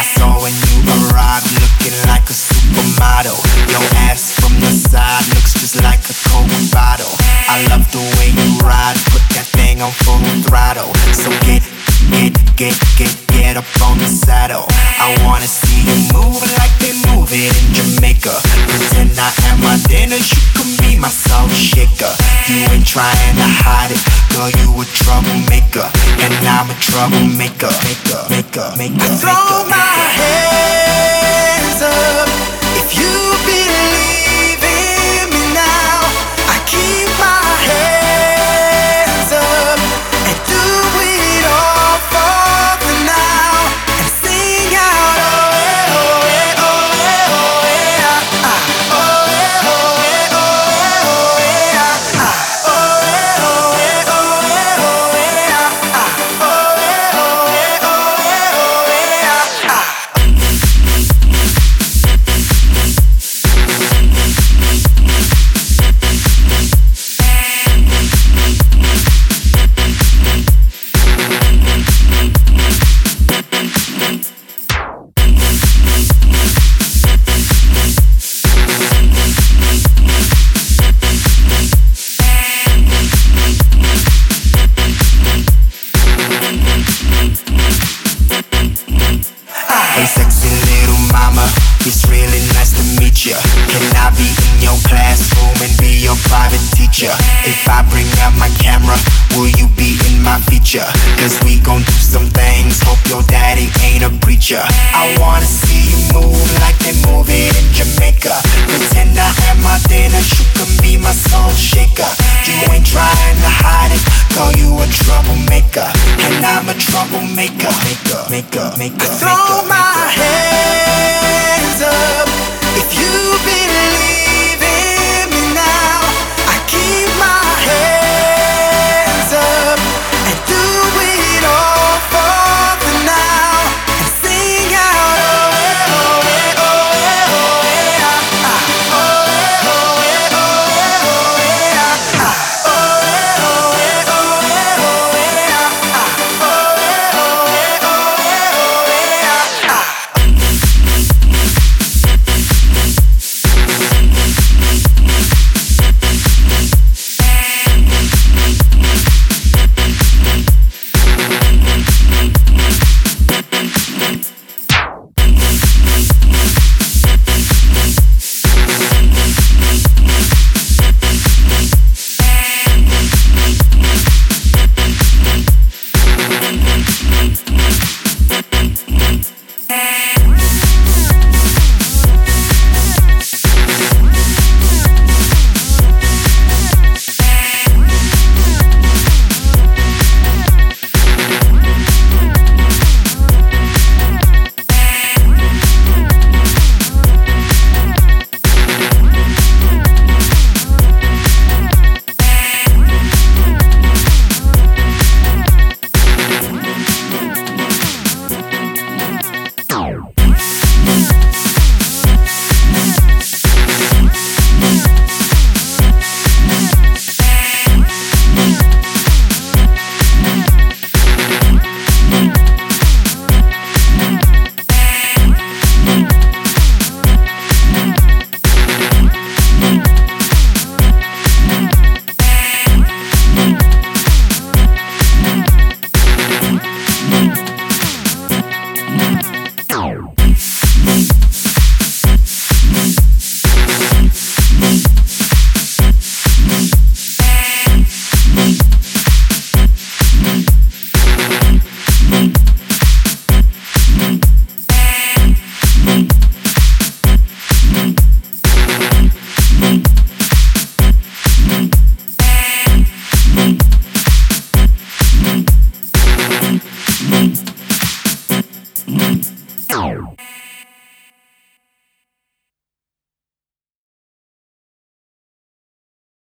I saw when you arrived, looking like a supermodel. Your ass from the side looks just like a Coke bottle. I love the way you ride, put that thing on full throttle. So get up on the saddle. I wanna see you move like they move it in Jamaica. Pretend I am my dinner, you can be my salt shaker. You ain't trying to hide it, girl, you a troublemaker. And I'm a troublemaker. Throw my hands up if you believe in me now. I keep my hands up and do it all for the now. And sing out, oh yeah, oh yeah, oh yeah, oh yeah, oh yeah, oh yeah, oh yeah, oh yeah, oh yeah, oh yeah, oh yeah, oh yeah, oh yeah, oh yeah. Hey sexy little mama, it's really nice to meet ya. Can I be in your classroom and be your private teacher? If I bring out my camera, will you be in my feature? Cause we gon' do some things, hope your daddy ain't a preacher. I wanna see you move like they move it in Jamaica. Pretend I am my dinner, you can be my soul shaker. You ain't trying to hide it, girl, you a troublemaker. And I'm a troublemaker. Throw my hands